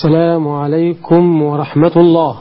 السلام عليكم ورحمة الله.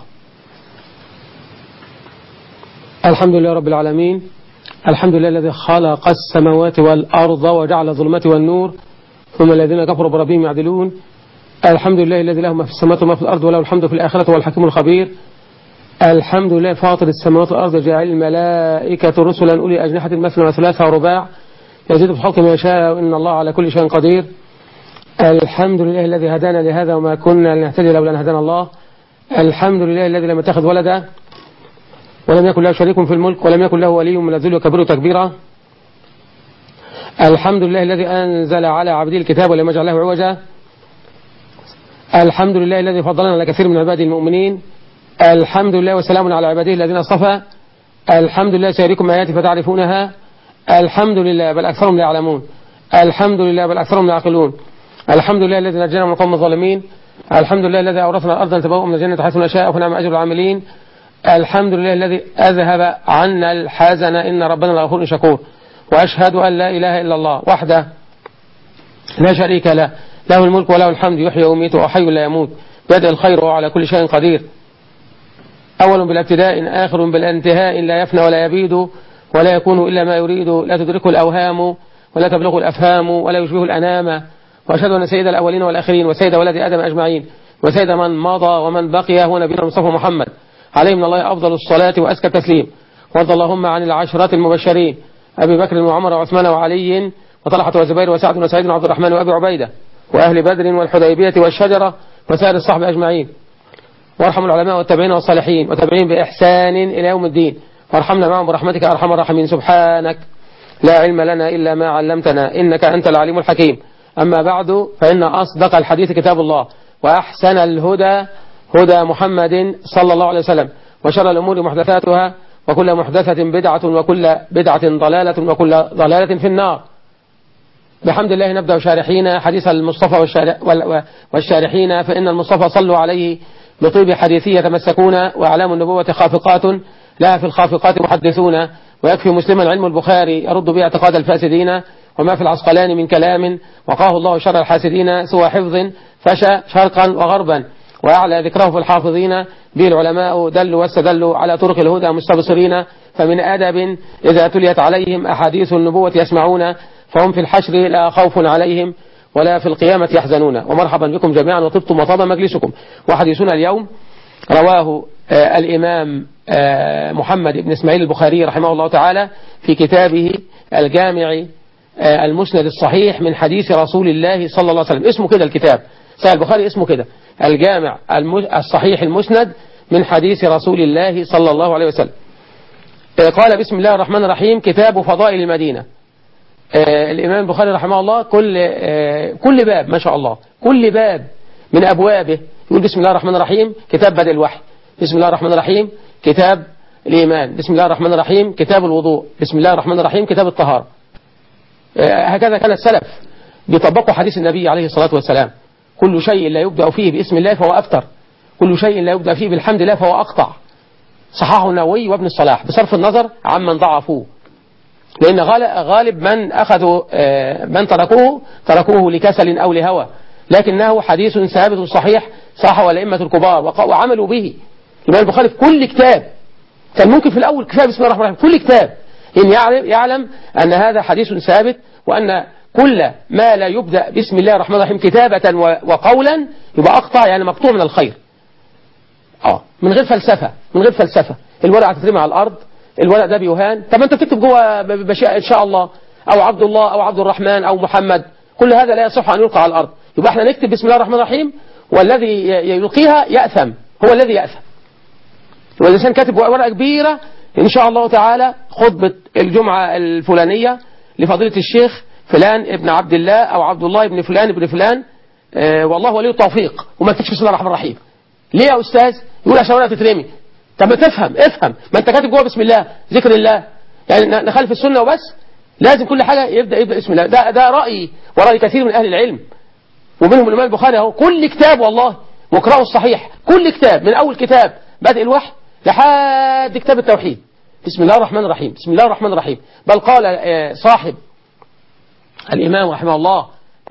الحمد لله رب العالمين، الحمد لله الذي خلق السماوات والأرض وجعل الظلمات والنور، ثم الذين كفروا بربهم يعدلون. الحمد لله الذي له ما في السماوات وما في الأرض وله الحمد في الآخرة والحكيم الخبير. الحمد لله فاطر السماوات والأرض جاعل الملائكة رسلا أولي أجنحة مثنى وثلاثة ورباع يزيد في الخلق ما يشاء إن الله على كل شيء قدير. الحمد لله الذي هدانا لهذا وما كنا لنهتدي لولا أن هدانا الله. الحمد لله الذي لم يتخذ ولدا ولم يكن له شريك في الملك ولم يكن له ولي من الذل وكبره تكبيرا. الحمد لله الذي أنزل على عبده الكتاب ولم يجعل له عوجا. الحمد لله الذي فضلنا على كثير من عباده المؤمنين. الحمد لله وسلام على عباده الذين اصطفى. الحمد لله سيريكم آياتي فتعرفونها. الحمد لله بل أكثرهم لا يعلمون. الحمد لله بل أكثرهم لا يعقلون. الحمد لله الذي نجانا من القوم الظالمين. الحمد لله الذي أورثنا الأرض نتبوأ من الجنة حيث نشاء فنعم أجر العاملين. الحمد لله الذي أذهب عنا الحزن إن ربنا لغفور شكور. وأشهد أن لا إله إلا الله وحده لا شريك له، له الملك وله الحمد يحيي ويميت وحي لا يموت بيده الخير وهو على كل شيء قدير. أول بلا ابتداء آخر بلا انتهاء لا يفنى ولا يبيد ولا يكون إلا ما يريد لا تدركه الأوهام ولا تبلغه الأفهام ولا يشبه الأنام. وأشهد أن سيد الأولين والآخرين وسيد ولد آدم أجمعين وسيد من مضى ومن بقي هو نبينا المصطفى محمد عليه من الله أفضل الصلاة وأزكى التسليم. وارض اللهم عن العشرات المبشرين أبي بكر وعمر وعثمان وعلي وطلحة وزبير وسعد وسعيد وعبد الرحمن وأبي عبيدة وأهل بدر والحديبية والشجرة وسائر الصحب أجمعين. وارحم العلماء والتابعين والصالحين وتابعين بإحسان إلى يوم الدين وارحمنا معهم برحمتك أرحم الراحمين. سبحانك لا علم لنا إلا ما علمتنا إنك أنت العليم الحكيم. أما بعد فإن أصدق الحديث كتاب الله وأحسن الهدى هدى محمد صلى الله عليه وسلم وشر الأمور محدثاتها وكل محدثة بدعة وكل بدعة ضلالة وكل ضلالة في النار. بحمد الله نبدأ شارحين حديث المصطفى والشارحين فإن المصطفى صلوا عليه بطيب حديثه يتمسكون وأعلام النبوة خافقات لها في الخافقات محدثون. ويكفي مسلما علم البخاري يرد به اعتقاد الفاسدين وما في العسقلان من كلام وقاه الله شر الحاسدين سوى حفظ فشى شرقا وغربا وأعلى ذكره في الحافظين به العلماء دلوا واستدلوا على طرق الهدى مستبصرين. فمن أدب إذا تليت عليهم أحاديث النبوة يسمعون فهم في الحشر لا خوف عليهم ولا في القيامة يحزنون. ومرحبا بكم جميعا وطبتم وطاب مجلسكم. وحديثنا اليوم رواه الإمام محمد بن إسماعيل البخاري رحمه الله تعالى في كتابه الجامع المسند الصحيح من حديث رسول الله صلى الله عليه وسلم. اسمه كده الكتاب صحيح البخاري اسمه كده الجامع الصحيح المسند من حديث رسول الله صلى الله عليه وسلم. قال بسم الله الرحمن الرحيم كتاب فضائل المدينة. الإمام البخاري رحمه الله كل باب ما شاء الله كل باب من أبوابه يقول بسم الله الرحمن الرحيم كتاب بدء الوحي، بسم الله الرحمن الرحيم كتاب الإيمان، بسم الله الرحمن الرحيم كتاب الوضوء، بسم الله الرحمن الرحيم كتاب الطهارة. هكذا كان السلف بيطبقوا حديث النبي عليه الصلاة والسلام. كل شيء لا يبدأ فيه باسم الله فهو أفتر، كل شيء لا يبدأ فيه بالحمد لله فهو أقطع. صححه النووي وابن الصلاح بصرف النظر عمن ضعفوه، لأن غالب من أخذوا من تركوه لكسل أو لهوى، لكنه حديث ثابت صحيح صححه الأئمة الكبار وعملوا به. الإمام البخاري في كل كتاب كان ممكن في الأول كتاب بسم الله الرحمن الرحيم كل كتاب إن يعلم أن هذا حديث ثابت وأن كل ما لا يبدأ بسم الله الرحمن الرحيم كتابة وقولا يبقى أقطع يعني مقطوع من الخير. من غير فلسفة الورقة تترمي على الأرض، الورق ده بيهان. طب انت بتكتب جوه بشيء ان شاء الله او عبد الله او عبد الرحمن او محمد، كل هذا لا يصح ان يلقى على الارض. يبقى احنا نكتب بسم الله الرحمن الرحيم والذي يلقيها يأثم، هو الذي يأثم. والإنسان كاتب ورقة كبيرة ان شاء الله تعالى خطبة الجمعة الفلانية لفضيلة الشيخ فلان ابن عبد الله او عبد الله ابن فلان ابن فلان والله ولي التوفيق، وما تكتبش بسم الله الرحمن الرحيم. ليه يا استاذ؟ يقول عشان ورقة تترمي. طب ما افهم ما انت كاتب جوه بسم الله ذكر الله، يعني نخالف السنة وبس؟ لازم كل حاجة يبدأ بسم الله. ده رأيي ورأي كثير من أهل العلم ومنهم الإمام البخاري اهو. كل كتاب والله واقرأوا الصحيح، كل كتاب من أول كتاب بدء الوحي لحد كتاب التوحيد بسم الله الرحمن الرحيم بسم الله الرحمن الرحيم. بل قال صاحب الإمام رحمه الله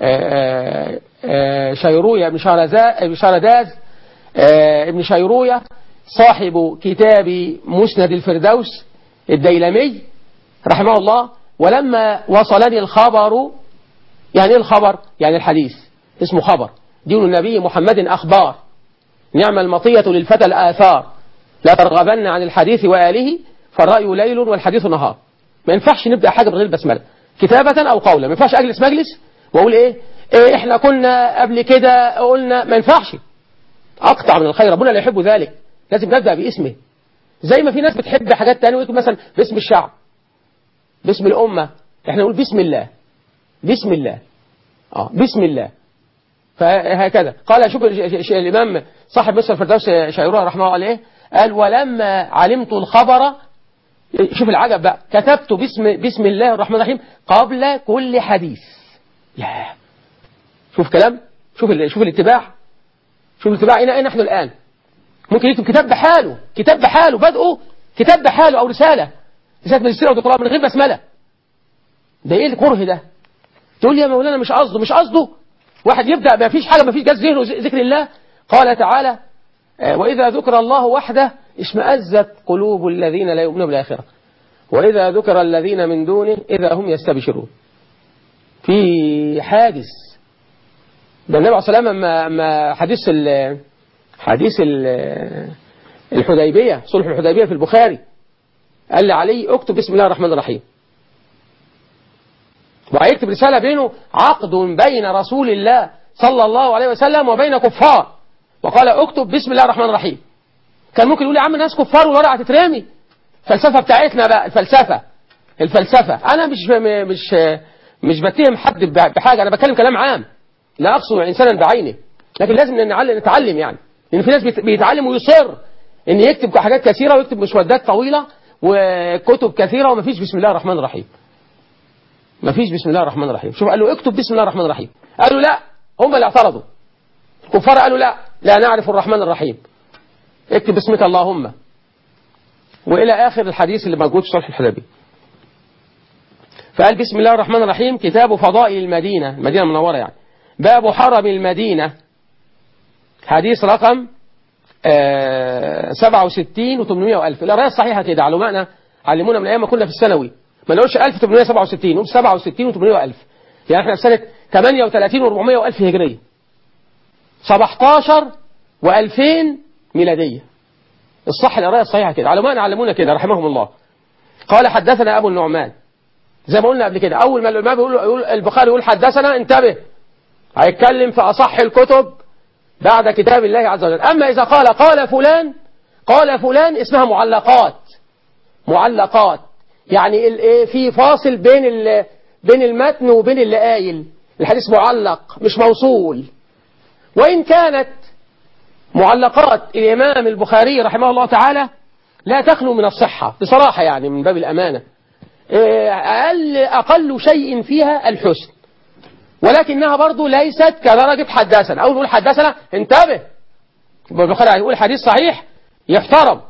شيروية ابن شهرداز ابن شيروية صاحب كتاب مسند الفردوس الديلمي رحمه الله. ولما وصلني الخبر، يعني ايه الخبر؟ يعني الحديث اسمه خبر. دين النبي محمد أخبار، نعم المطية للفتى الآثار، لا ترغبن عن الحديث وآله فالرأي ليل والحديث نهار. ما ينفعش نبدأ حاجة بغير البسملة كتابة أو قولا. ما ينفعش أجلس مجلس وأقول إيه إحنا كنا قبل كده قلنا، ما ينفعش. أقطع من الخير، ربنا لا يحب ذلك. لازم نبدأ باسمه، زي ما في ناس بتحب حاجات تانية ويكتب مثلا باسم الشعب، باسم الأمة. إحنا نقول بسم الله، بسم الله، بسم الله. فهكذا قال. شوف الإمام صاحب مسند الفردوس شيروية رحمه الله عليه قال ولما علمت الخبر، شوف العجب بقى، كتبت بسم الله الرحمن الرحيم قبل كل حديث. ياه، شوف كلام، شوف الاتباع، شوف الاتباع. أين نحن الآن؟ ممكن يكتب كتاب بحاله، كتاب بحاله بدأه كتاب بحاله، أو رسالة ماجستير أو دكتوراه من غير بسملة. ده إيه الكره ده؟ تقول لي يا مولانا مش قصده واحد يبدأ ما فيش حاجة، ما فيش جاز ذهنه ذكر الله. قال تعالى وإذا ذكر الله وحده اشمأزت قلوب الذين لا يؤمنون بالآخرة وإذا ذكر الذين من دونه إذا هم يستبشرون. في حادث ده النبي عليه الصلاة والسلام ما حديث الحديبية، صلح الحديبية في البخاري، قال لي علي اكتب بسم الله الرحمن الرحيم، وهيكتب رسالة بينه عقد بين رسول الله صلى الله عليه وسلم وبين كفار، وقال اكتب بسم الله الرحمن الرحيم. كان ممكن يقول يا عم الناس كفار والورقة هتترمي. الفلسفة بتاعتنا بقى، الفلسفة أنا مش بتهم حد بحاجة، أنا بتكلم كلام عام، لا أقصد إنسانا بعينه، لكن لازم نتعلم يعني. لأن في ناس بيتعلم ويصر إن يكتب حاجات كثيرة ويكتب مسودات طويلة وكتب كثيرة ومفيش بسم الله الرحمن الرحيم. مفيش بسم الله الرحمن الرحيم. شوف قال له اكتب بسم الله الرحمن الرحيم، قالوا لا، هم اللي اعترضوا. الكفار قالوا لا نعرف الرحمن الرحيم، اكتب باسمك اللهم، وإلى آخر الحديث اللي موجود في صلح الحديبية. فقال بسم الله الرحمن الرحيم كتاب فضائل المدينة المنورة يعني، باب حرم المدينة، حديث رقم 67 و800 وألف. القراية الصحيحة كده علمونا من أيام ما كنا في الثانوي، ما نقولش 1867، نقول 67 و800 وألف. يعني احنا في سنة 38 و400 وألف هجرية، 17 و2000 ميلادية. الصح القراية الصحيحة كده، علمونا كده رحمهم الله. قال حدثنا أبو النعمان، زي ما قلنا قبل كده، أول ما الإمام يقول البخاري يقول حدثنا انتبه، هيتكلم في أصح الكتب بعد كتاب الله عز وجل. أما إذا قال فلان اسمها معلقات، يعني في فاصل بين المتن وبين اللي قايل، الحديث معلق مش موصول. وإن كانت معلقات الإمام البخاري رحمه الله تعالى لا تخلو من الصحة بصراحة، يعني من باب الأمانة أقل شيء فيها الحسن، ولكنها برضو ليست كدرجة حدثنا. أو نقول حدثنا انتبه، البخاري يقول حديث صحيح يحترم،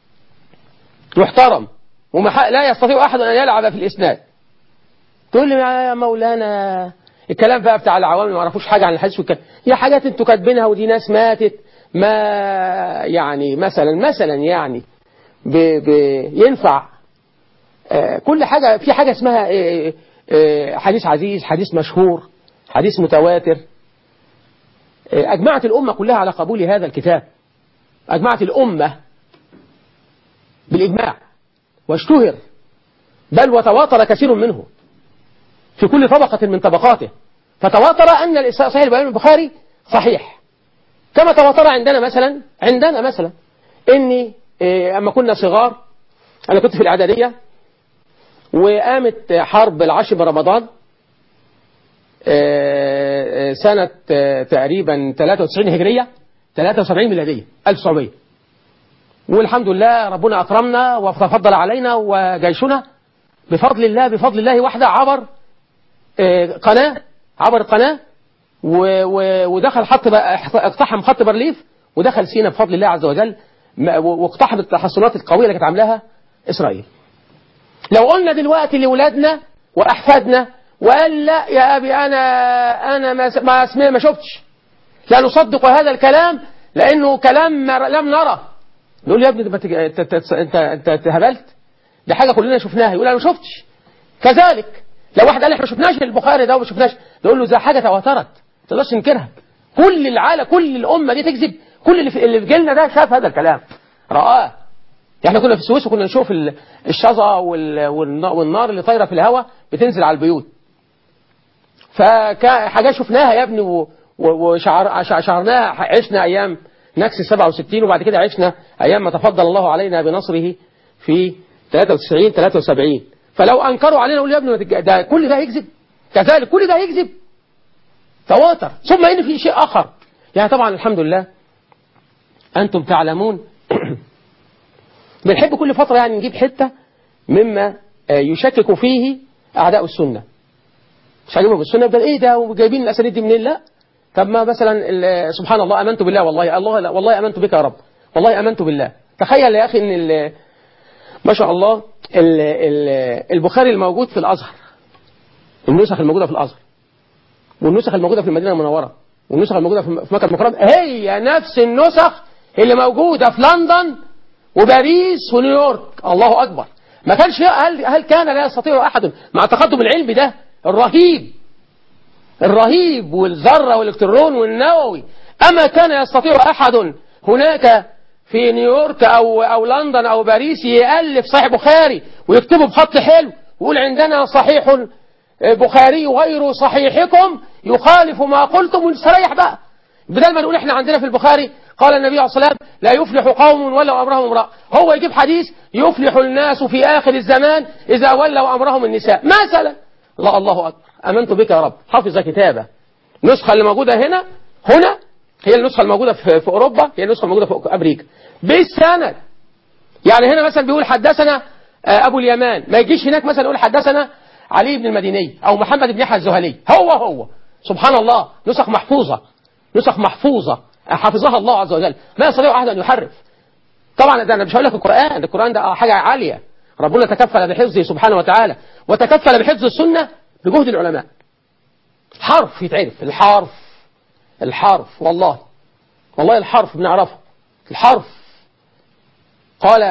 لا يستطيع أحد أن يلعب في الإسناد. تقول لي يا مولانا الكلام بقى بتاع العوام ما يعرفوش حاجة عن الحديث والكلام، هي حاجات انتوا كاتبينها ودي ناس ماتت، ما يعني مثلا يعني ينفع كل حاجة، في حاجة اسمها حديث عزيز، حديث مشهور، حديث متواتر. أجمعت الأمة كلها على قبول هذا الكتاب، أجمعت الأمة بالإجماع، واشتهر بل وتواتر كثير منه في كل طبقة من طبقاته، فتواتر أن صحيح البخاري صحيح، كما تواتر عندنا مثلا إني أما كنا صغار، أنا كنت في الإعدادية وقامت حرب العاشر برمضان سنة تقريبا 93 هجرية 73 ميلادية 1900، والحمد لله ربنا أكرمنا وتفضل علينا، وجيشنا بفضل الله وحده عبر قناة ودخل اقتحم خط بارليف ودخل سينا بفضل الله عز وجل، واقتحم التحصنات القوية اللي كانت عاملاها إسرائيل. لو قلنا دلوقتي لأولادنا وأحفادنا وقال لا يا أبي أنا ما شفتش، لا نصدق هذا الكلام لأنه كلام لم نرى. نقول يا ابني أنت هبلت، دي حاجة كلنا شفناها. يقول أنا ما شفتش. كذلك لو واحد قال احنا ما شفناش البخاري ده وما شفناش، نقول له ده حاجة تواترت ما تقدرش ننكرها. كل العالم كل الأمة دي تكذب، كل اللي في جيلنا ده شاف هذا الكلام رآه. احنا كنا في السويس وكنا نشوف الشظى والنار اللي طايرة في الهواء بتنزل على البيوت. فحاجة شفناها يا ابني وشعرناها. عشنا أيام نكسة 67 وبعد كده عشنا أيام ما تفضل الله علينا بنصره في 93 73. فلو أنكروا علينا نقول يا ابني ده كل ده يكذب. كذلك كل ده يكذب تواتر. ثم إن في شيء آخر، يعني طبعا الحمد لله أنتم تعلمون بنحب كل فترة يعني نجيب حتة مما يشكك فيه أعداء السنة. مش عاجبهم بالسنة يبقى إيه ده وجايبين الأسانيد دي منين؟ لا. طب ما مثلا سبحان الله آمنت بالله والله آمنت بك يا رب والله آمنت بالله. تخيل يا أخي إن ما شاء الله البخاري الموجود في الأزهر، النسخ الموجودة في الأزهر والنسخ الموجودة في المدينة المنورة والنسخ الموجودة في مكة المكرمة هي نفس النسخ اللي موجودة في لندن وباريس ونيويورك. الله أكبر. ما كانش هل كان لا يستطيع أحد مع التقدم العلمي ده الرهيب والذرة والإلكترون والنووي، أما كان يستطيع أحد هناك في نيويورك أو لندن أو باريس يألف صحيح بخاري ويكتبه بخط حلو ويقول عندنا صحيح بخاري غير صحيحكم يخالف ما قلتم ونستريح بقى، بدل ما نقول احنا عندنا في البخاري قال النبي عليه الصلاة والسلام لا يفلح قوم ولوا أمرهم امرأة، هو يجيب حديث يفلح الناس في آخر الزمان إذا ولوا أمرهم النساء مثلا. الله أكبر. آمنت بك يا رب. حافظ كتابة. النسخة اللي موجودة هنا هي النسخة الموجودة في أوروبا، هي النسخة الموجودة في أمريكا بالسند. يعني هنا مثلا بيقول حدثنا أبو اليمان، ما يجيش هناك مثلا يقول حدثنا علي بن المديني أو محمد بن يحيى الزهلي. هو سبحان الله نسخ محفوظة حفظها الله عز وجل، ما يستطيع أحد أن يحرف. طبعا ده أنا مش هقول لك القرآن ده حاجة عالية، ربنا تكفل بحفظه سبحانه وتعالى وتكفل بحفظ السنة بجهد العلماء. حرف يتعرف، الحرف والله الحرف بنعرفه. الحرف قال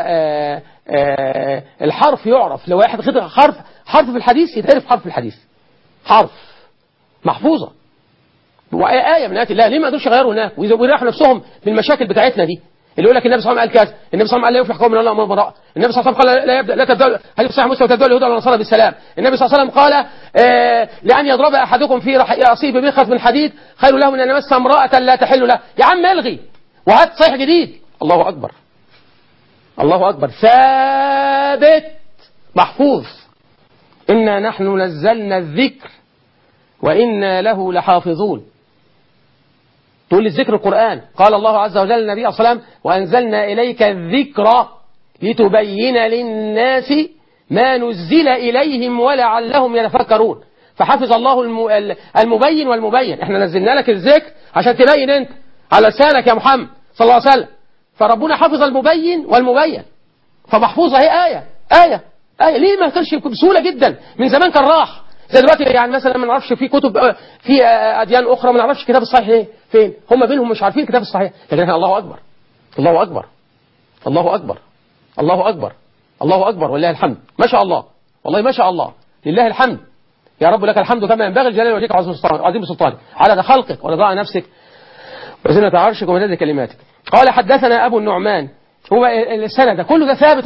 الحرف يعرف. لو واحد خد حرف في الحديث يتعرف حرف في الحديث، حرف محفوظة وآية من آيات الله. ليه ما قدروش يغيروا هناك ويريحوا نفسهم من المشاكل بتاعتنا دي اللي يقول لك النبي صلى الله عليه وسلم قال كذا، النبي صلى الله عليه وسلم قال لا يفلح قوم من الله امر براء، النبي صلى الله عليه وسلم قال لا تبدأ حديث صحيح مسلم تبدأ اليهود والنصارى بالسلام، النبي صلى الله عليه وسلم قال لأن يضرب أحدكم في رأسه بمخرج من حديد خير له من أن يمس امرأة لا تحل له. يا عم الغي وهات صحيح جديد. الله أكبر ثابت محفوظ. إنا نحن نزلنا الذكر وإنا له لحافظون. تقول الذكر القرآن. قال الله عز وجل للنبي عليه الصلاة والسلام وأنزلنا إليك الذكر لتبين للناس ما نزل إليهم ولعلهم يتفكرون. فحفظ الله المبين والمبين. احنا نزلنا لك الذكر عشان تبين انت على لسانك يا محمد صلى الله عليه وسلم، فربنا حفظ المبين والمبين فمحفوظة هي آية ليه ما كانش بسهولة جدا؟ من زمان كان راح زي دلوقتي. يعني مثلا ما نعرفش في كتب في أديان أخرى ما نعرفش كتاب الصحيح ايه فين، هم بينهم مش عارفين كتاب الصحيح، لكن احنا الله أكبر ولله الحمد. ما شاء الله والله ما شاء الله لله الحمد. يا رب لك الحمد كما ينبغي لجلال وجهك عظيم سلطانك عدد خلقك ورضاء نفسك وزنة عرشك ومداد كلماتك. قال حدثنا أبو النعمان. هو السنة ده كله ده ثابت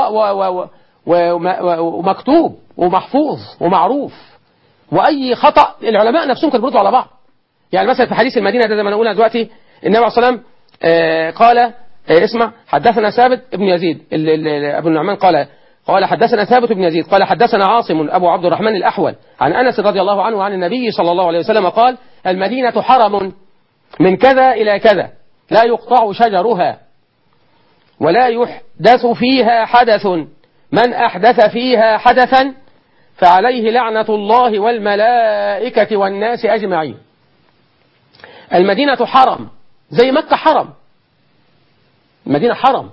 ومكتوب ومحفوظ ومعروف، وأي خطأ العلماء نفسهم كانوا بيردوا على بعض. يعني مثلا في حديث المدينة ده زي ما نقولها دلوقتي النبي عليه الصلاة والسلام قال اسمع حدثنا ثابت ابن يزيد. أبو النعمان قال حدثنا ثابت بن يزيد قال حدثنا عاصم أبو عبد الرحمن الأحول عن أنس رضي الله عنه عن النبي صلى الله عليه وسلم قال المدينة حرم من كذا إلى كذا لا يقطع شجرها ولا يحدث فيها حدث، من أحدث فيها حدثا فعليه لعنة الله والملائكة والناس أجمعين. المدينة حرم زي مكة حرم. المدينة حرم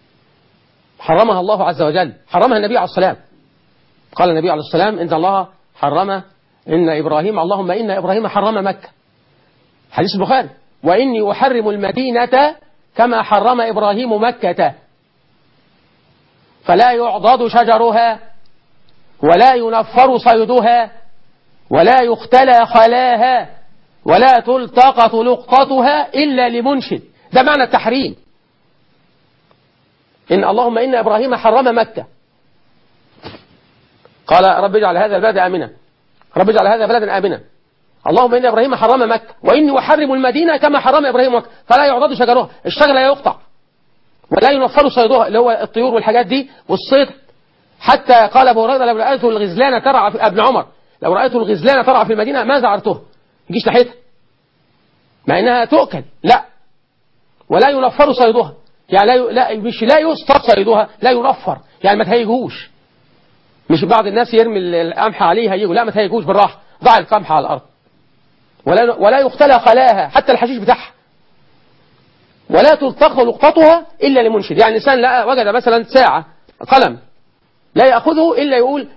حرمها الله عز وجل، حرمها النبي عليه السلام. قال النبي عليه السلام إن الله حرم إن إبراهيم اللهم إن إبراهيم حرم مكة، حديث البخاري، وإني أحرم المدينة كما حرم إبراهيم مكة، فلا يعضد شجرها ولا ينفر صيدها ولا يختلى خلاها ولا تلتقط لقطتها إلا لمنشد. ده معنى التحريم. إن اللهم إن إبراهيم حرم مكة، قال رب اجعل هذا البلد آمنا، رب اجعل هذا بلدا آمنا، اللهم إن إبراهيم حرم مكة وإني أحرم المدينة كما حرم إبراهيم مكة، فلا يعضد شجرها، الشجر لا يقطع ولا ينفر صيدها اللي هو الطيور والحاجات دي والصيد. حتى قال أبو هريرة لو رأيت الغزلان ترعى في ابن عمر لو رأيت الغزلان ترعى في المدينة ما زعرته، يجيش ناحيتها مع إنها تؤكل، لا، ولا ينفر صيدها، يعني لا يصطاد صيدها، لا ينفر، يعني ما تهيجوش. مش بعض الناس يرمي القمح عليه هيجوا، لا، ما تهيجوش، بالراحة، ضع القمح على الأرض، ولا يختلى خلاها حتى الحشيش بتاعها، ولا تلتقط لقطتها إلا لمنشد. يعني الإنسان لقى وجد مثلا ساعة قلم لا يأخذه إلا يقول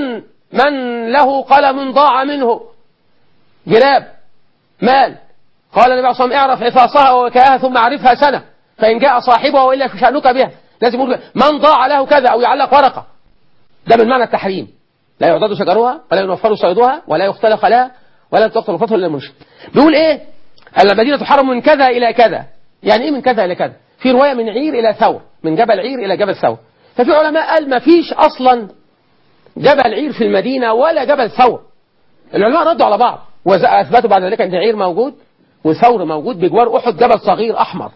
من له قلم ضاع منه جراب مال، قال النبي صلى الله عليه وسلم اعرف عفاصها ووكاءها ثم اعرفها سنة فإن جاء صاحبها وإلا فشأنك بها. لازم يقول من ضاع له كذا أو يعلق ورقة. ده من معنى التحريم. لا يعضد شجرها ولا ينفر صيدها ولا يختلى خلاها ولا تقتل لقطتها إلا المنشد. بيقول إيه؟ المدينة تحرم من كذا إلى كذا. يعني إيه من كذا إلى كذا؟ في رواية من عير إلى ثور، من جبل عير إلى جبل ثور. ففي علماء قال ما فيش أصلا جبل عير في المدينة ولا جبل ثور. العلماء ردوا على بعض وأثبتوا بعد ذلك أن عير موجود وثور موجود بجوار أحد جبل صغير أحمر.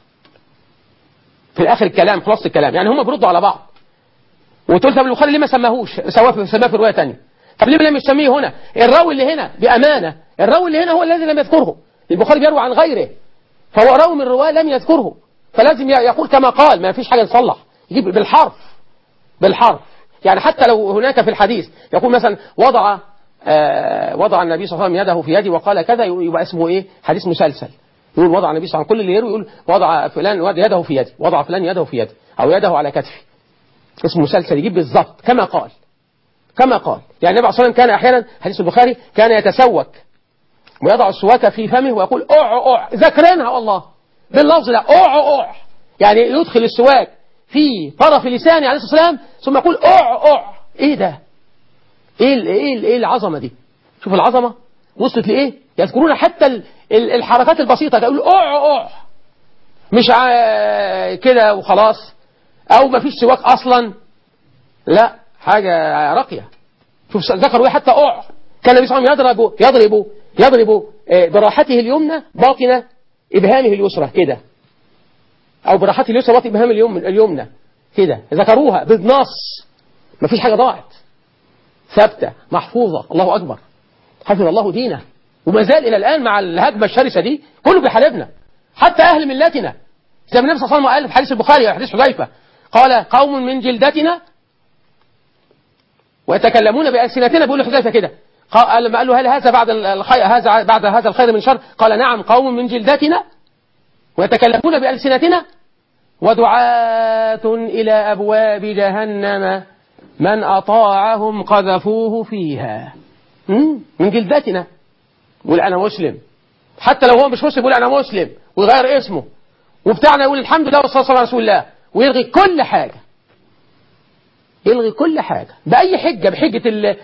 في آخر الكلام خلاص الكلام، يعني هم بيردوا على بعض. وتقول طب البخاري ليه ما سماهوش؟ سماه في رواية ثانية. طب ليه لم يسميه هنا؟ الراوي اللي هنا بأمانة، الراوي اللي هنا هو الذي لم يذكره. البخاري بيروي عن غيره، فهو راوي من الرواة لم يذكره، فلازم يقول كما قال، ما فيش حاجة نصلح، يجيب بالحرف. يعني حتى لو هناك في الحديث يقول مثلا وضع النبي صلى الله عليه وسلم يده في يدي وقال كذا، يبقى اسمه ايه؟ حديث مسلسل. يقول وضع النبي صلى الله عليه وسلم، كل اللي يروي يقول وضع فلان يده في يدي، وضع فلان يده في يدي، او يده على كتفي، اسمه مسلسل، يجيب بالضبط كما قال. يعني النبي صلى الله عليه وسلم كان احيانا، حديث البخاري، كان يتسوك ويضع السواك في فمه ويقول اوع ذكرنها والله باللفظ ده، اوع، يعني يدخل السواك في طرف لسانه عليه الصلاه والسلام ثم يقول اوع. ايه ده؟ ايه العظمه دي؟ شوف العظمه وصلت لايه. يذكرون حتى الحركات البسيطه، يقول اوع، مش كده وخلاص، او ما فيش سواك اصلا، لا، حاجه راقيه. شوف ذكروا حتى اوع. كان النبي صلى الله عليه وسلم يضرب براحته اليمنى باطن ابهامه اليسرى كده، او براحته اليسرى باطن ابهام اليمنى كده. ذكروها بالنص، ما فيش حاجه ضاعت، ثابته محفوظه. الله اكبر، حفظ الله دينه. وما زال الى الان مع الهجمه الشرسه دي كله بيحاربنا، حتى اهل ملتنا. زي ما النبي صلى الله عليه وسلم قال في حديث البخاري حديث حذيفه، قال قوم من جلدتنا ويتكلمون بألسنتنا. بيقول لحذيفه كده، لما قال له هل هذا بعد هذا الخير من شر؟ قال نعم، قوم من جلدتنا ويتكلمون بألسنتنا ودعاة إلى أبواب جهنم من أطاعهم قذفوه فيها. من جلدتنا. يقول أنا مسلم، حتى لو هو مش مسلم يقول أنا مسلم ويغير اسمه، وبتاعنا يقول الحمد لله والصلاة والسلام على رسول الله، ويلغي كل حاجة، يلغي كل حاجة بأي حجة، بحجة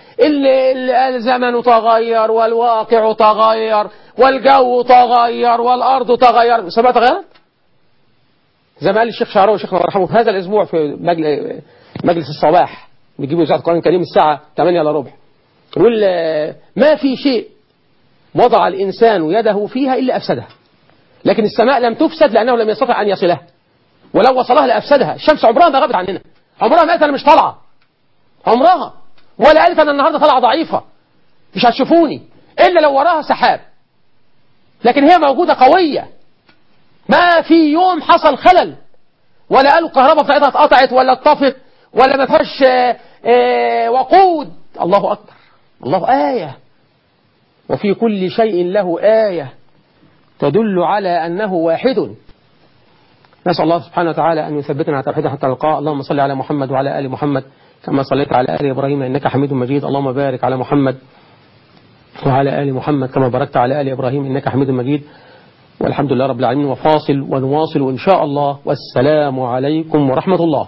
الزمن تغير والواقع تغير والجو تغير والأرض تغير. سمعت تغيرت؟ زي ما قال الشيخ شعراوي شيخنا الله يرحمه في هذا الأسبوع في مجلس الصباح، بيجيبوا إذاعة القرآن الكريم الساعة 8:15، يقول ما في شيء وضع الإنسان يده فيها إلا أفسدها، لكن السماء لم تفسد لأنه لم يستطع أن يصلها، ولو وصلها لأفسدها. الشمس عمرها ما غابت عننا، عمرها ما قالت أنا مش طالعة، عمرها، ولا قالت أنا النهاردة طالعة ضعيفة مش هتشوفوني، إلا لو وراها سحاب، لكن هي موجودة قوية. ما في يوم حصل خلل، ولا قالوا الكهرباء بتاعتها اتقطعت ولا اتطفت ولا ما فيهاش وقود. الله أكبر، الله آية، وفي كل شيء له آية تدل على أنه واحد. نسأل الله سبحانه وتعالى أن يثبتنا على توحيده حتى نلقاه. اللهم صل على محمد وعلى آل محمد كما صليت على آل إبراهيم إنك حميد مجيد. اللهم بارك على محمد وعلى آل محمد كما باركت على آل إبراهيم إنك حميد مجيد، والحمد لله رب العالمين. وفاصل ونواصل إن شاء الله، والسلام عليكم ورحمة الله.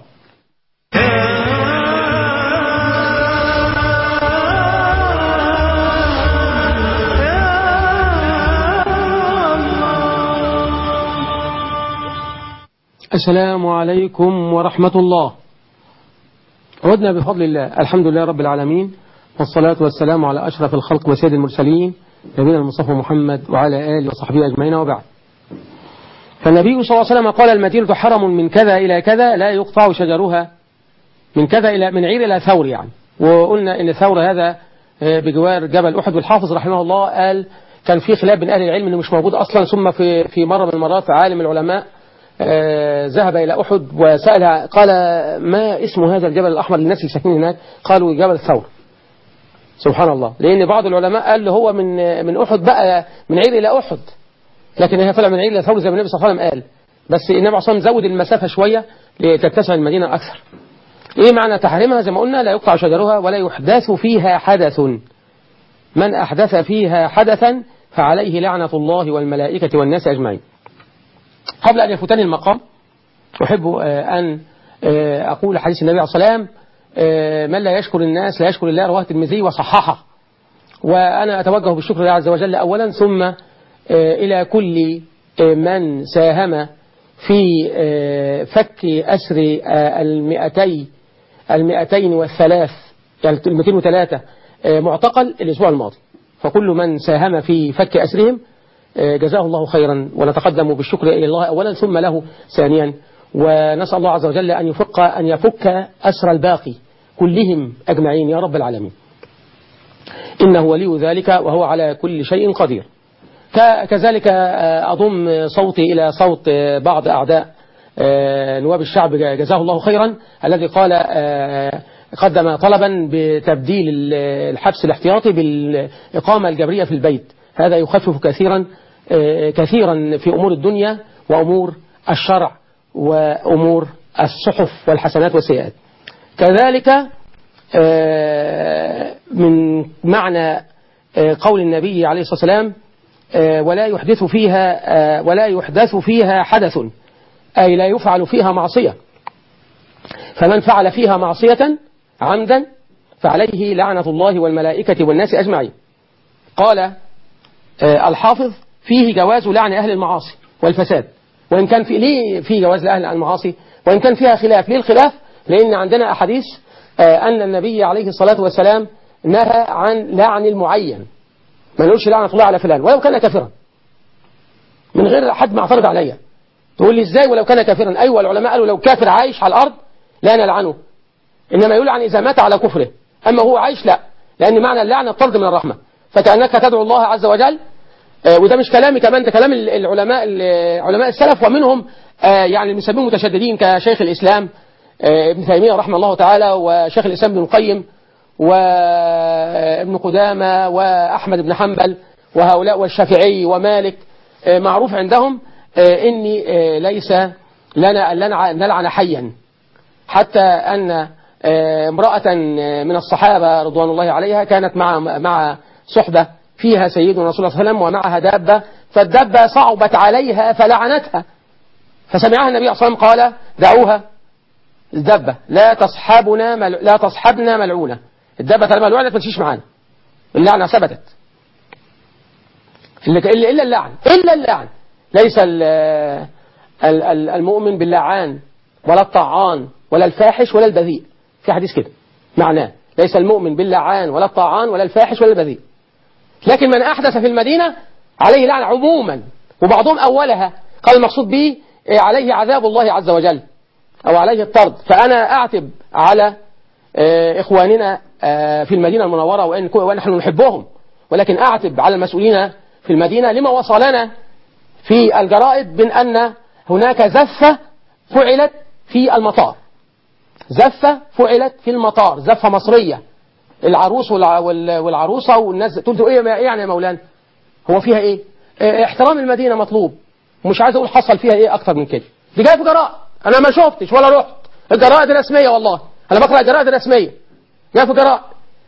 السلام عليكم ورحمة الله. عدنا بفضل الله، الحمد لله رب العالمين، والصلاة والسلام على أشرف الخلق وسيد المرسلين نبينا المصطفى محمد وعلى آله وصحبه أجمعين، وبعد. فالنبي صلى الله عليه وسلم قال: المدينة حرم من كذا إلى كذا لا يقطع شجرها، من كذا إلى من عير إلى ثور يعني. وقلنا إن الثور هذا بجوار جبل أحد، والحافظ رحمه الله قال كان في خلاف بين أهل العلم إنه مش موجود أصلا، ثم في مرة من المرات عالم العلماء ذهب إلى أحد وسأل، قال: ما اسم هذا الجبل الأحمر للناس اللي ساكنين هناك؟ قالوا: جبل الثور. سبحان الله، لأن بعض العلماء قال هو من أحد بقى من عير إلى أحد، لكن هي طلع من عير إلى ثور زي ما النبي صلى الله عليه وسلم قال، بس النبي عليه الصلاة والسلام زود المسافة شوية لتتسع المدينة أكثر. إيه معنى تحريمها؟ زي ما قلنا: لا يقطع شجرها ولا يحدث فيها حدث، من أحدث فيها حدثا فعليه لعنة الله والملائكة والناس أجمعين. قبل أن يفوتني المقام أحب أن أقول حديث النبي عليه الصلاة والسلام: من لا يشكر الناس لا يشكر الله، رواه الترمذي وصححه. وأنا أتوجه بالشكر لله عز وجل أولا، ثم إلى كل من ساهم في فك أسر 203 يعني 203 معتقل الأسبوع الماضي، فكل من ساهم في فك أسرهم جزاه الله خيرا، ونتقدم بالشكر إلى الله أولا ثم له ثانيا، ونسأل الله عز وجل أن يفك أسر الباقي كلهم أجمعين يا رب العالمين، إنه ولي ذلك وهو على كل شيء قدير. كذلك أضم صوتي إلى صوت بعض أعداء نواب الشعب جزاه الله خيرا، الذي قال قدم طلبا بتبديل الحبس الاحتياطي بالإقامة الجبرية في البيت. هذا يخفف كثيرا في أمور الدنيا وأمور الشرع وأمور الصحف والحسنات والسيئات. كذلك من معنى قول النبي عليه الصلاة والسلام: ولا يحدث فيها حدث، أي لا يفعل فيها معصية، فمن فعل فيها معصية عمدا فعليه لعنة الله والملائكة والناس أجمعين. قال الحافظ: فيه جواز لعن أهل المعاصي والفساد، وإن كان ليه في جواز لأهل المعاصي وإن كان فيها خلاف. ليه الخلاف؟ لأن عندنا أحاديث أن النبي عليه الصلاة والسلام نهى عن لعن المعين، ما نقولش لعنة الله على فلان ولو كان كافرا، من غير حد ما اعترض عليا. تقول لي إزاي ولو كان كافرا؟ أيوة، العلماء قالوا لو كافر عايش على الأرض لا نلعنه، إنما يلعن إذا مات على كفره، أما هو عايش لا، لأن معنى اللعنة الطرد من الرحمة، فكأنك تدعو الله عز وجل. وده مش كلامي كمان، ده كلام علماء السلف، ومنهم يعني المسمين متشددين كشيخ الإسلام ابن تيمية رحمه الله تعالى، وشيخ الإسلام ابن القيم، وابن قدامة، وأحمد بن حنبل، وهؤلاء، والشافعي ومالك. معروف عندهم إني ليس لنا أن نلعن حيا، حتى أن امرأة من الصحابة رضوان الله عليها كانت مع صحبة فيها سيدنا رسول الله صلى الله عليه وسلم ومعها دابة، فالدابة صعبت عليها فلعنتها، فسمعها النبي صلى الله عليه وسلم قال: دعوها، الدابة لا تصحبنا ملعونة، الدابة لما لعنت ما تمشيش معانا، اللعنة ثبتت. إلا اللعن ليس المؤمن باللعان ولا الطعان ولا الفاحش ولا البذيء، في حديث كده معناه ليس المؤمن باللعان ولا الطعان ولا الفاحش ولا البذيء. لكن من أحدث في المدينة عليه لعنة عموما، وبعضهم أولها قال المقصود به عليه عذاب الله عز وجل أو عليه الطرد. فأنا أعتب على إخواننا في المدينة المنورة ونحن نحبهم، ولكن أعتب على المسؤولين في المدينة لما وصلنا في الجرائد من أن هناك زفة فعلت في المطار، زفة مصرية، العروس والعروسة والناس. قلت له إيه يعني يا مولانا؟ هو فيها إيه؟ احترام المدينة مطلوب، ومش عايز أقول حصل فيها إيه أكتر من كده. دي جاي في جرائد، أنا ما شفتش ولا رحت، الجرائد الرسمية، والله أنا بقرأ الجرائد الرسمية، جاي في جرائد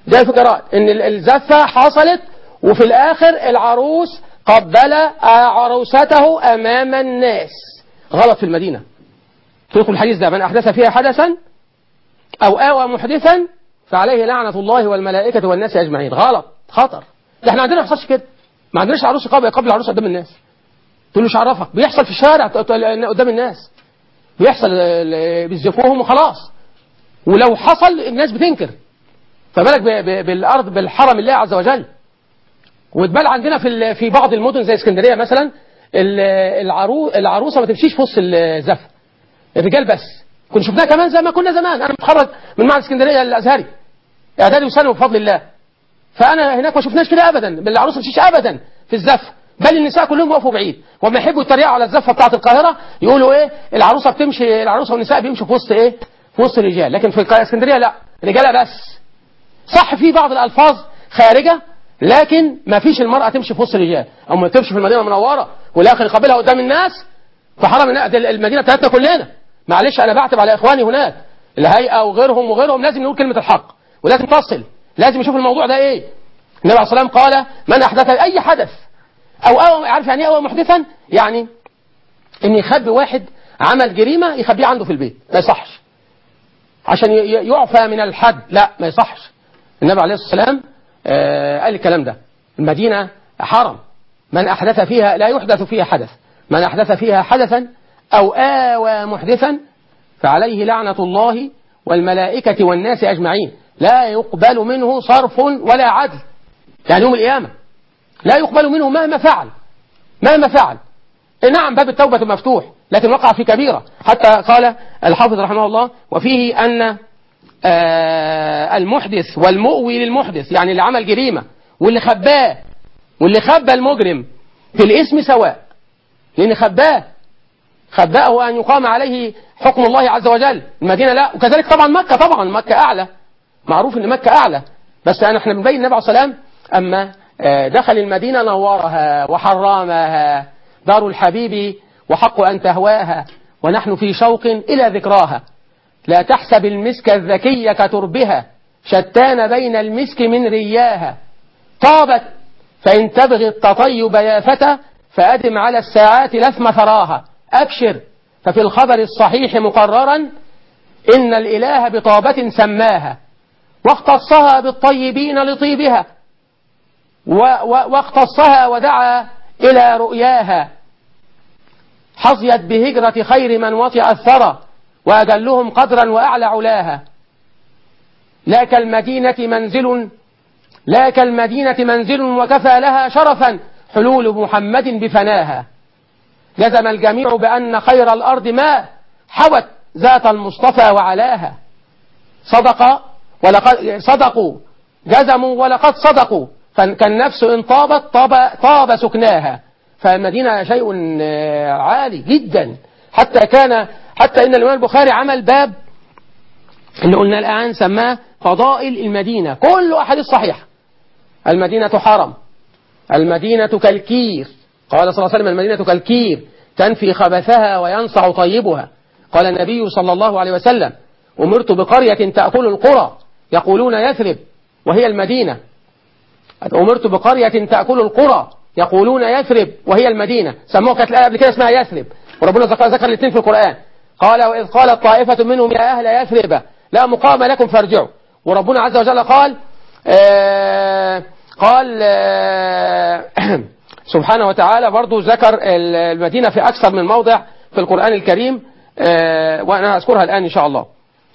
جاي في الجرائد إن الزفة حصلت، وفي الآخر العروس قبل عروسته أمام الناس. غلط في المدينة. تدخل الحديث ده: من أحدث فيها حدثا أو آوى محدثا فعليه لعنة الله والملائكة والناس أجمعين. غلط، خطر. ده احنا عندنا ما يحصلش كده. ما عندناش عروس قبل العروس قدام الناس. تقول له مش عرفك، بيحصل في الشارع قدام الناس، بيحصل بيزفوهم وخلاص. ولو حصل الناس بتنكر، فبالك بالأرض بالحرم الله عز وجل. واتبال عندنا في بعض المدن زي اسكندرية مثلا العروسة ما تمشيش في وسط الزفة، الرجال بس. كنا شفناها كمان زي ما كنا زمان. أنا متخرج من معهد اسكندرية الأزهري إعدادي وثانوي بفضل الله، فأنا هناك ما شفناش كده أبدا. العروسة ما تمشيش أبدا في الزفة، بل النساء كلهم وقفوا بعيد. وما يحبوا يتريقوا على الزفة بتاعة القاهرة يقولوا إيه العروسة بتمشي، العروسة والنساء بيمشوا في وسط إيه، في وسط الرجال. لكن في اسكندرية لا، رجالة بس. صح في بعض الألفاظ خارجة، لكن ما فيش المرأة تمشي في وسط الرجال، أو ما تمشي في المدينة المنورة والآخر يقابلها قدام الناس في حرم المدينة بتاعتنا كلنا. معلش أنا بعتب على إخواني هناك الهيئة وغيرهم لازم نقول كلمة الحق، ولازم تصل، لازم يشوف الموضوع ده إيه. النبي عليه الصلاة والسلام قال: من أحدث أي حدث أو عارف يعني إيه أو محدثا؟ يعني إن يخبي واحد عمل جريمة يخبيه عنده في البيت، ما يصحش عشان يعفى من الحد، لا ما يصحش. النبي عليه الصلاة والسلام قال الكلام ده. المدينة حرم، من أحدث فيها لا يحدث فيها حدث، من أحدث فيها حدثا أو آوى محدثا فعليه لعنة الله والملائكة والناس أجمعين، لا يقبل منه صرف ولا عدل. يعني يوم القيامة لا يقبل منه مهما فعل. نعم باب التوبة مفتوح، لكن وقع في كبيرة. حتى قال الحافظ رحمه الله: وفيه أن المحدث والمؤوي للمحدث، يعني اللي عمل جريمة واللي خباه واللي خبى المجرم في الاسم سواء، لأن خباه أن يقام عليه حكم الله عز وجل. المدينة لا، وكذلك طبعا مكة أعلى، معروف أن مكة أعلى. بس احنا بنبين النبي عليه الصلاة والسلام أما دخل المدينة نورها وحرامها، دار الحبيب وحق أن تهواها، ونحن في شوق إلى ذكراها. لا تحسب المسك الذكي كتربها، شتان بين المسك من رياها. طابت فإن تبغي التطيب يا فتى، فأدم على الساعات لثم ثراها. أبشر ففي الخبر الصحيح مقررا، إن الإله بطابة سماها، واختصها بالطيبين لطيبها، واختصها ودعا إلى رؤياها. حظيت بهجرة خير من وطئ الثرى، وأجلهم قدرا وأعلى علاها. لا كالمدينة منزل وكفى لها شرفا حلول محمد بفناها. جزم الجميع بأن خير الأرض ما حوت ذات المصطفى وعلاها. صدقوا جزموا ولقد صدقوا، فالنفس إن طاب سكناها. فالمدينة شيء عالي جدا، حتى إن الإمام البخاري عمل باب اللي قلنا الآن سماه فضائل المدينة، كل أحاديث صحيحة. المدينة حرم، المدينة كالكير، قال صلى الله عليه وسلم: المدينة كالكير تنفي خبثها وينصع طيبها. قال النبي صلى الله عليه وسلم: أمرت بقرية تأكل القرى يقولون يثرب وهي المدينة. أمرت بقرية تأكل القرى يقولون يثرب وهي المدينة. سموها كانت الآية قبل كده اسمها يثرب، وربنا ذكر الاثنين في القرآن. قال: وإذ قالت طائفة منهم يا أهل يثرب لا مقام لكم فارجعوا. وربنا عز وجل قال سبحانه وتعالى برضو ذكر المدينة في أكثر من موضع في القرآن الكريم، وأنا أذكرها الآن إن شاء الله.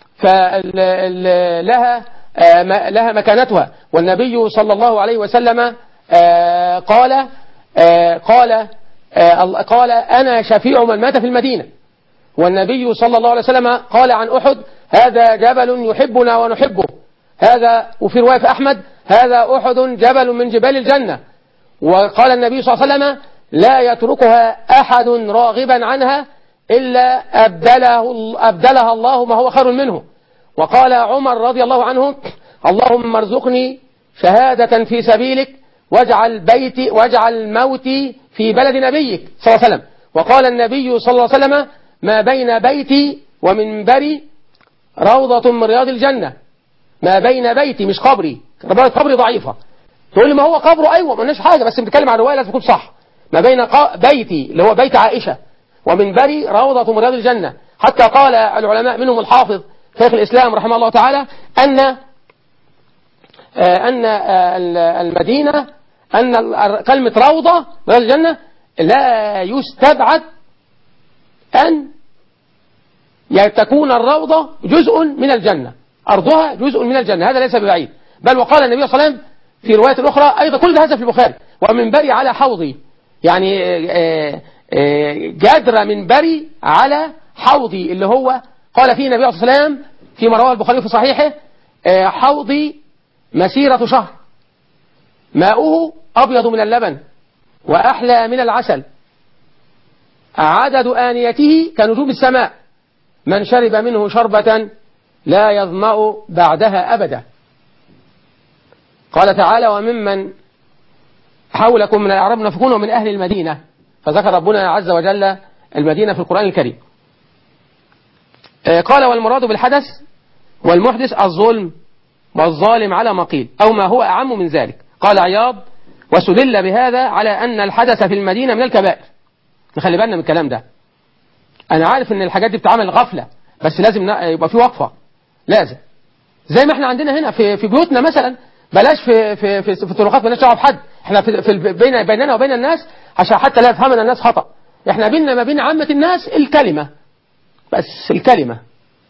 فلها مكانتها. والنبي صلى الله عليه وسلم قال أنا شفيع من مات في المدينة. والنبي صلى الله عليه وسلم قال عن أحد: هذا جبل يحبنا ونحبه. هذا، وفي رواية في أحمد: هذا أحد جبل من جبال الجنة. وقال النبي صلى الله عليه وسلم: لا يتركها أحد راغبا عنها إلا أبدلها الله ما هو خير منه. وقال عمر رضي الله عنه: اللهم ارزقني شهادة في سبيلك واجعل موتي في بلد نبيك صلى الله عليه وسلم. وقال النبي صلى الله عليه وسلم: ما بين بيتي ومنبري روضة من رياض الجنة. ما بين بيتي مش قبري، رواية قبري ضعيفة. تقول لي ما هو قبره، أيوة ما قلناش حاجة، بس بنتكلم عن رواية لازم تكون صح. ما بين بيتي اللي هو بيت عائشة ومنبري روضة من رياض الجنة، حتى قال العلماء منهم الحافظ شيخ الإسلام رحمه الله تعالى أن المدينة، أن كلمة روضة من رياض الجنة لا يستبعد أن تكون الروضة جزء من الجنة، أرضها جزء من الجنة، هذا ليس ببعيد. بل وقال النبي صلى الله عليه وسلم في رواية أخرى أيضا، كل هذا في البخاري، ومنبري على حوضي، يعني جدر منبري على حوضي، اللي هو قال فيه النبي صلى الله عليه وسلم فيما رواه البخاري في صحيحه: حوضي مسيرة شهر، ماؤه أبيض من اللبن وأحلى من العسل، عدد آنيته كنجوم السماء، من شرب منه شربة لا يظمأ بعدها أبدا. قال تعالى: وممن حولكم من الأعراب منافقون ومن أهل المدينة، فذكر ربنا عز وجل المدينة في القرآن الكريم. قال: والمراد بالحدث والمحدث الظلم والظالم على ما قيل أو ما هو أعم من ذلك. قال عياض: وسدل بهذا على أن الحدث في المدينة من الكبائر. نخلي بالنا من الكلام ده. أنا عارف إن الحاجات دي بتعمل غفلة، بس لازم يبقى في وقفة، لازم. زي ما احنا عندنا هنا في بيوتنا مثلا، بلاش في الطرقات، بلاش دعوه بحد. احنا بيننا وبين الناس، عشان حتى لا يفهمنا الناس خطأ. احنا بيننا ما بين عامة الناس الكلمة، بس الكلمة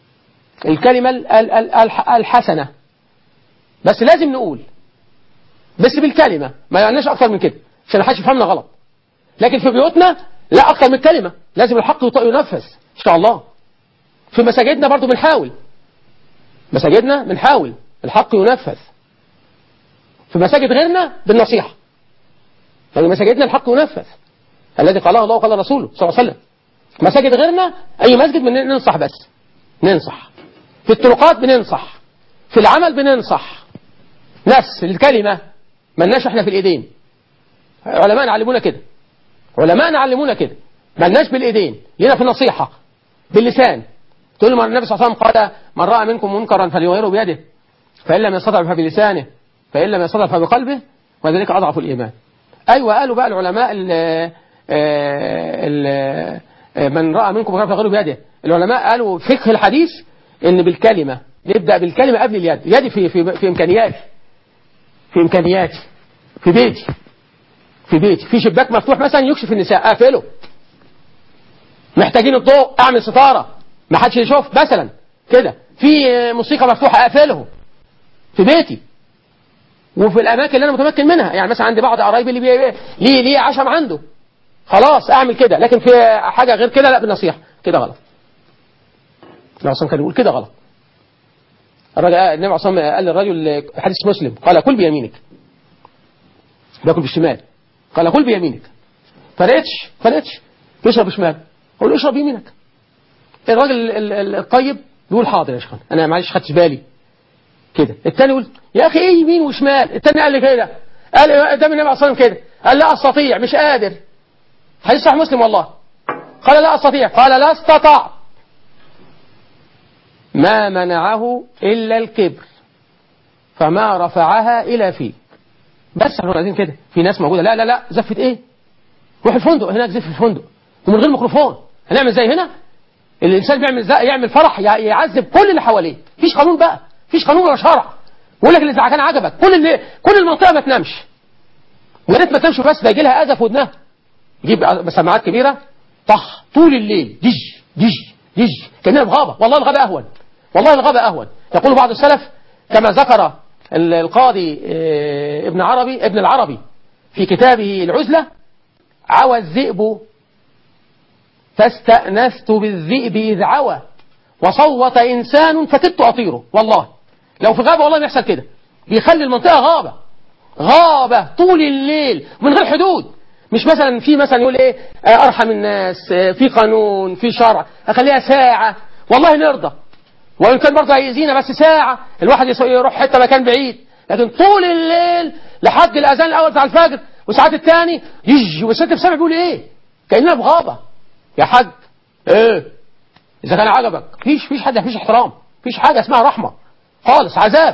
الحسنة، بس لازم نقول بس بالكلمة، ما يعنيش أكثر من كده عشان محدش يفهمنا غلط. لكن في بيوتنا لا، أكثر من الكلمة، لازم الحق ينفذ إن شاء الله. في مساجدنا برضو بنحاول، مساجدنا بنحاول الحق ينفذ. في مساجد غيرنا بالنصيحة، يعني مساجدنا الحق ينفذ الذي قاله الله وقال رسوله صلى الله عليه وسلم. مساجد غيرنا أي مسجد ننصح، بس ننصح في الطرقات، بننصح في العمل، بننصح نفس الكلمة. ملناش احنا في الإيدين، علماء علمونا كده، علماء علمونا كده، ملناش بالإيدين، لنا في النصيحة باللسان. تقول ما النبي صلى الله عليه وسلم قال: من رأى منكم منكرا فليغيره بيده، فإن لم يستطع فبلسانه، فإن لم يستطع فبقلبه، وذلك أضعف الإيمان. أيوة، قالوا بقى العلماء من رأى منكم منكرا فليغيره بيده. العلماء قالوا فقه الحديث إن بالكلمة، نبدأ بالكلمة قبل اليد. يدي في إمكانياتي، في إمكانياتي، في بيتي، في شباك مفتوح مثلا يكشف النساء، أقفله. محتاجين الضوء، أعمل ستارة ما حدش يشوف مثلا كده. في موسيقى مفتوحة، أقفله في بيتي وفي الأماكن اللي أنا متمكن منها. يعني مثلا عندي بعض قرايبي اللي ليه عشم عنده، خلاص أعمل كده. لكن في حاجة غير كده لا، بالنصيحة كده غلط. النبي صلى كان يقول كده غلط. النبي صلى الله عليه وسلم قال للرجل، حديث مسلم، قال: كل بيمينك. بياكل بالشمال، قال: كل بيمينك. فرقتش يشرب بشمال، قول له: اشرب بيمينك. الراجل الطيب يقول: حاضر يا شيخنا، انا معلش خدتش بالي كده. الثاني يقول: يا اخي ايه يمين وشمال؟ الثاني قال لي كده، قال قدام النبي صلى الله عليه وسلم كده، قال: لا استطيع، مش قادر. حديث صحيح مسلم والله. قال: لا استطيع، قال: لا استطاع، ما منعه الا الكبر فما رفعها الى فيه. بس احنا عايزين كده. في ناس موجوده لا زفت ايه، روح الفندق هناك، زف في الفندق ومن غير ميكروفون. هنعمل زي هنا الانسان يعمل فرح، يعذب كل اللي حواليه. مفيش قانون بقى، مفيش قانون ولا شرع. يقول لك اللي اذا كان عجبك كل المنطقه ما تنامش، ويا ريت ما تنامش، بس ده يجي لها اذى في ودنها. يجيب سماعات كبيره طخ طول الليل، دج كاننا في غابه. والله الغابه اهون، والله الغابه اهون. يقول بعض السلف كما ذكر القاضي ابن العربي في كتابه العزلة: عوى الذئب فاستأنست بالذئب إذ عوى، وصوت إنسان فكدت أطيره. والله لو في غابة والله بيحصل كده، بيخلي المنطقة غابة طول الليل من غير حدود. مش مثلا في مثلا يقول ايه، أرحم الناس، في قانون، في شرع، أخليها ساعة والله نرضى، وإن كان برضه هيأذينا، بس ساعة الواحد يروح حتة مكان بعيد. لكن طول الليل لحد الأذان الأول بتاع الفجر وساعات الثاني والست بسمع بيقول ايه، كأننا في غابة. يا حاج ايه إذا كان عجبك، فيش حد، فيش احترام، فيش حاجة اسمها رحمة خالص، عذاب.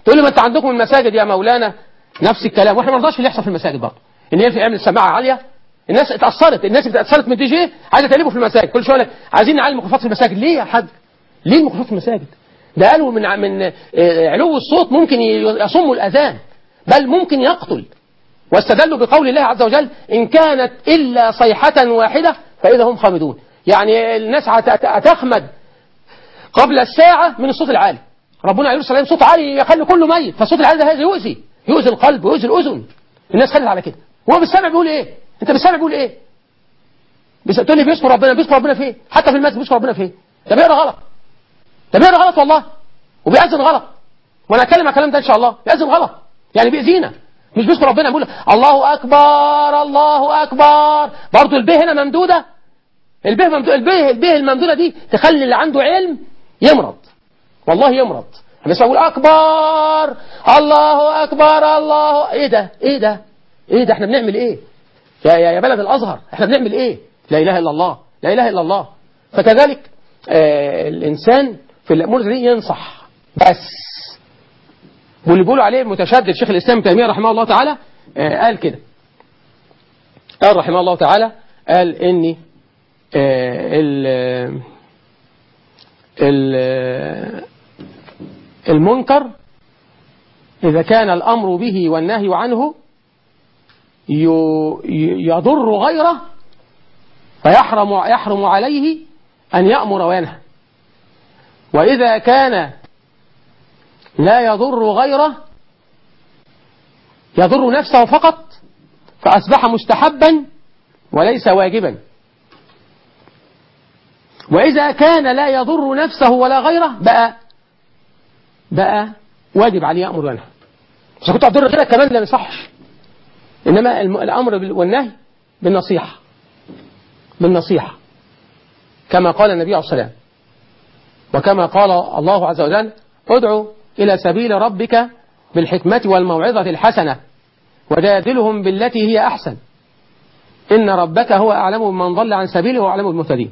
تقول لي ما انت عندكم المساجد يا مولانا نفس الكلام، واحنا ما نرضاش اللي يحصل في المساجد برضه، ان هي يعمل السماعه عاليه. الناس اتاثرت، الناس اتاثرت من الدي جي، عايزه تقلبه في المساجد، كل شويه عايزين نعلي الميكروفونات في المساجد. ليه يا حاج؟ ليه الميكروفونات في المساجد؟ ده قالوا من علو الصوت ممكن يصم الاذان، بل ممكن يقتل. واستدلوا بقول الله عز وجل إن كانت إلا صيحة واحدة فإذا هم خامدون. يعني الناس هتخمد قبل الساعة من الصوت العالي. ربنا يرسل عليهم صوت عالي يخلي كله ميت، فالصوت العالي ده هذا يؤذي القلب ويؤذي الأذن. الناس خلت على كده. هو بالسمع بيقول إيه؟ أنت بالسمع بيقول إيه؟ تقول لي بيذكر ربنا فين؟ حتى في المسجد بيذكر ربنا فين؟ ده بيقرا غلط. ده بيقرا غلط والله، وبيأذن غلط. وأنا أتكلم عن الكلام ده إن شاء الله. بيأذن غلط، يعني بيأذينا. مش بيذكر ربنا، بيقول الله أكبر الله أكبر. برضه البه هنا ممدودة. البه الممدودة دي تخلي اللي عنده علم يمرض، والله يمرض. بس أقول أكبر الله أكبر الله. إيه ده احنا بنعمل إيه يا بلد الأزهر؟ احنا بنعمل إيه؟ لا إله إلا الله، لا إله إلا الله. فكذلك الإنسان في الأمور دي ينصح بس. واللي بيقولوا عليه متشدد شيخ الإسلام ابن تيمية رحمه الله تعالى قال كده، قال رحمه الله تعالى قال إني المنكر إذا كان الأمر به والنهي عنه يضر غيره فيحرم عليه أن يأمر وينهى، وإذا كان لا يضر غيره يضر نفسه فقط فأصبح مستحبا وليس واجبا، وإذا كان لا يضر نفسه ولا غيره بقى واجب عليه يأمر وينهى. بس كنت أضر غيرك كمان لا يصحش. إنما الأمر والنهي بالنصيحة كما قال النبي عليه الصلاة والسلام، وكما قال الله عز وجل ادعو إلى سبيل ربك بالحكمة والموعظة الحسنة وجادلهم بالتي هي أحسن إن ربك هو أعلم بمن ضل عن سبيله وأعلم بالمهتدين.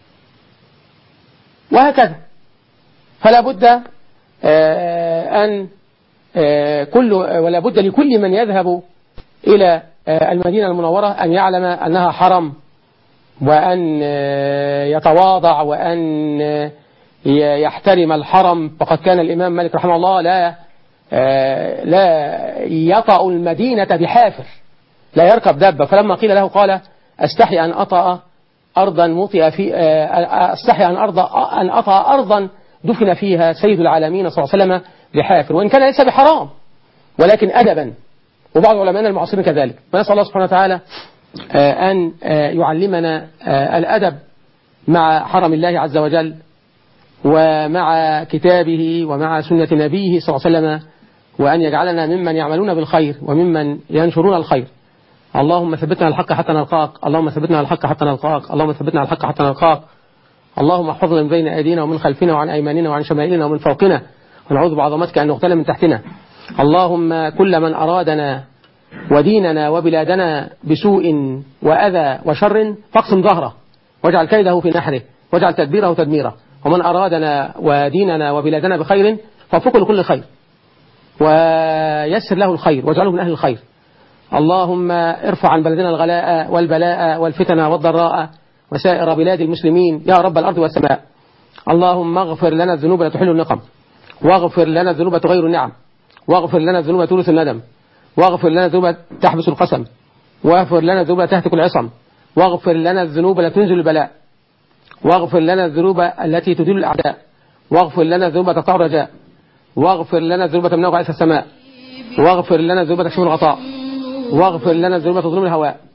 وهكذا. فلا بد ولا بد لكل من يذهب إلى المدينة المنورة أن يعلم أنها حرم، وأن يتواضع، وأن يحترم الحرم. فقد كان الإمام مالك رحمه الله لا يطأ المدينة بحافر، لا يركب دابة. فلما قيل له قال أستحي أن أطأ أرضا دفن فيها سيد العالمين صلى الله عليه وسلم بحافر، وإن كان ليس بحرام ولكن أدبا. وبعض علماء المعاصرين كذلك. فنسأل الله سبحانه وتعالى أن يعلمنا الأدب مع حرم الله عز وجل ومع كتابه ومع سنة نبيه صلى الله عليه وسلم، وأن يجعلنا ممن يعملون بالخير وممن ينشرون الخير. اللهم ثبتنا الحق حتى نلقاك، اللهم ثبتنا الحق حتى نلقاك، اللهم ثبتنا الحق حتى نلقاك. اللهم احفظنا من بين أيدينا ومن خلفنا وعن أيماننا وعن شمائلنا ومن فوقنا، ونعوذ بعظمتك أن نغتال من تحتنا. اللهم كل من أرادنا وديننا وبلادنا بسوء وأذى وشر فاقسم ظهره واجعل كيده في نحره واجعل تدبيره تدميره، ومن أرادنا وديننا وبلادنا بخير فوفقه لكل خير ويسر له الخير واجعله من أهل الخير. اللهم ارفع عن بلدنا الغلاء والبلاء والفتن والضراء وسائر بلاد المسلمين يا رب الأرض والسماء. اللهم اغفر لنا الذنوب لا تحل النقم، واغفر لنا الذنوب تغير النعم، واغفر لنا الذنوب تورث الندم، واغفر لنا الذنوب تحبس القسم، واغفر لنا الذنوب تهتك العصم، واغفر لنا الذنوب لا تنزل البلاء، واغفر لنا الذنوب التي تدل الأعداء، واغفر لنا الذنوب تقطع الرجاء، واغفر لنا الذنوب تمنع غيث السماء، واغفر لنا الذنوب تكشف الغطاء، واغفر لنا الذنوب تظلم الهواء،